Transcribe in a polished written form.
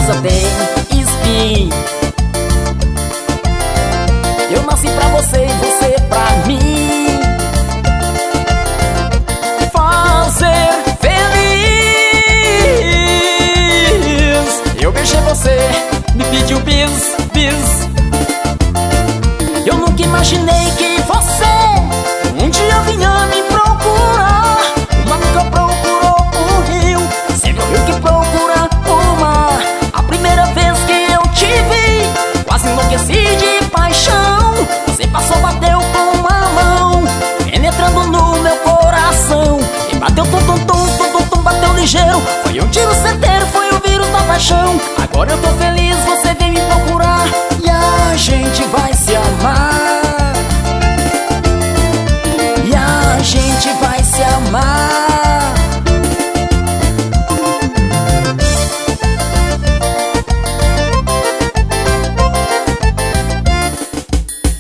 rosa tem espinho. Eu nasci pra você e você pra mim. Fazer feliz. Eu beijei você, me pediu bis, bis. Eu nunca imaginei que você um dia vinha me procurar. Uma nunca procurou o rio, sempre o rio que procura o mar. A primeira vez que eu te vi, quase enlouqueci de paixão. Você passou, bateu com uma mão, penetrando no meu coração. E bateu tum tum tum tum tum tum, bateu ligeiro. Foi um tiro certeiro, foi o vírus da paixão. Agora eu tô